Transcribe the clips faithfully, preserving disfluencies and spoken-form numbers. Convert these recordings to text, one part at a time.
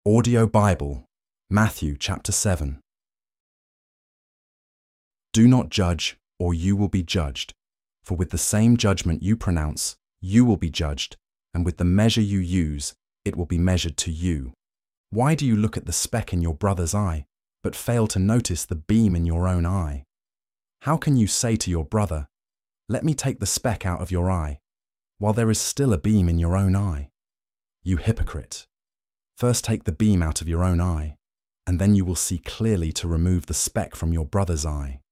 Audio Bible, Matthew chapter seven. Do not judge, or you will be judged. For with the same judgment you pronounce, you will be judged, and with the measure you use, it will be measured to you. Why do you look at the speck in your brother's eye, but fail to notice the beam in your own eye? How can you say to your brother, "Let me take the speck out of your eye," while there is still a beam in your own eye? You hypocrite! First take the beam out of your own eye, and then you will see clearly to remove the speck from your brother's eye.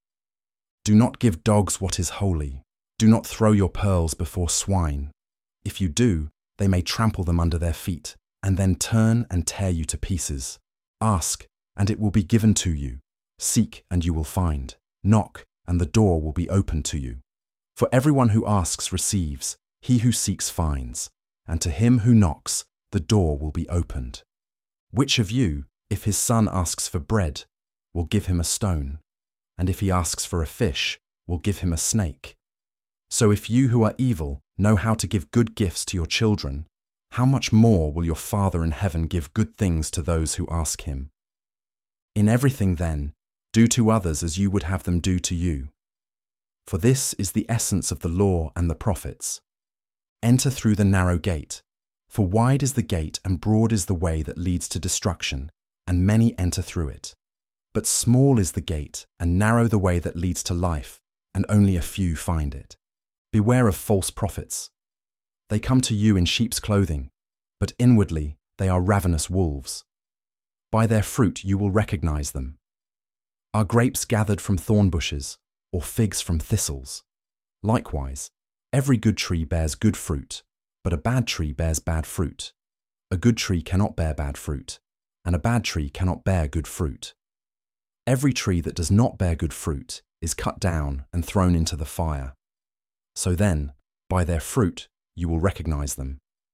Do not give dogs what is holy. Do not throw your pearls before swine. If you do, they may trample them under their feet, and then turn and tear you to pieces. Ask, and it will be given to you. Seek, and you will find. Knock, and the door will be opened to you. For everyone who asks receives, he who seeks finds, and to him who knocks, the door will be opened. Which of you, if his son asks for bread, will give him a stone? And if he asks for a fish, will give him a snake? So if you who are evil know how to give good gifts to your children, how much more will your Father in heaven give good things to those who ask him? In everything then, do to others as you would have them do to you. For this is the essence of the law and the prophets. Enter through the narrow gate. For wide is the gate and broad is the way that leads to destruction, and many enter through it. But small is the gate and narrow the way that leads to life, and only a few find it. Beware of false prophets. They come to you in sheep's clothing, but inwardly they are ravenous wolves. By their fruit you will recognize them. Are grapes gathered from thorn bushes, or figs from thistles? Likewise, every good tree bears good fruit, but a bad tree bears bad fruit. A good tree cannot bear bad fruit, and a bad tree cannot bear good fruit. Every tree that does not bear good fruit is cut down and thrown into the fire. So then, by their fruit, you will recognize them.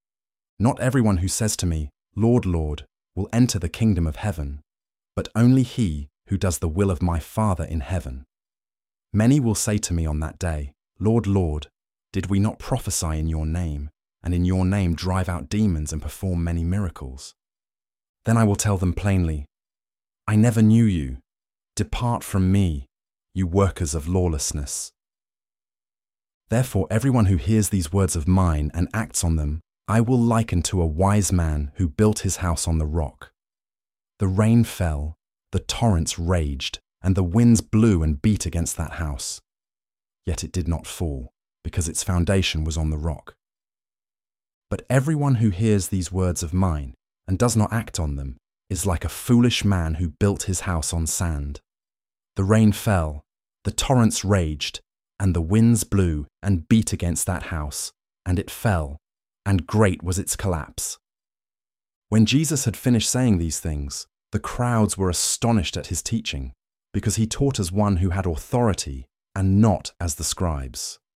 Not everyone who says to me, "Lord, Lord," will enter the kingdom of heaven, but only he who does the will of my Father in heaven. Many will say to me on that day, "Lord, Lord, did we not prophesy in your name, and in your name drive out demons and perform many miracles?" Then I will tell them plainly, "I never knew you. Depart from me, you workers of lawlessness." Therefore everyone who hears these words of mine and acts on them, I will liken to a wise man who built his house on the rock. The rain fell, the torrents raged, and the winds blew and beat against that house. Yet it did not fall, because its foundation was on the rock. But everyone who hears these words of mine and does not act on them is like a foolish man who built his house on sand. The rain fell, the torrents raged, and the winds blew and beat against that house, and it fell, and great was its collapse. When Jesus had finished saying these things, the crowds were astonished at his teaching, because he taught as one who had authority and not as the scribes.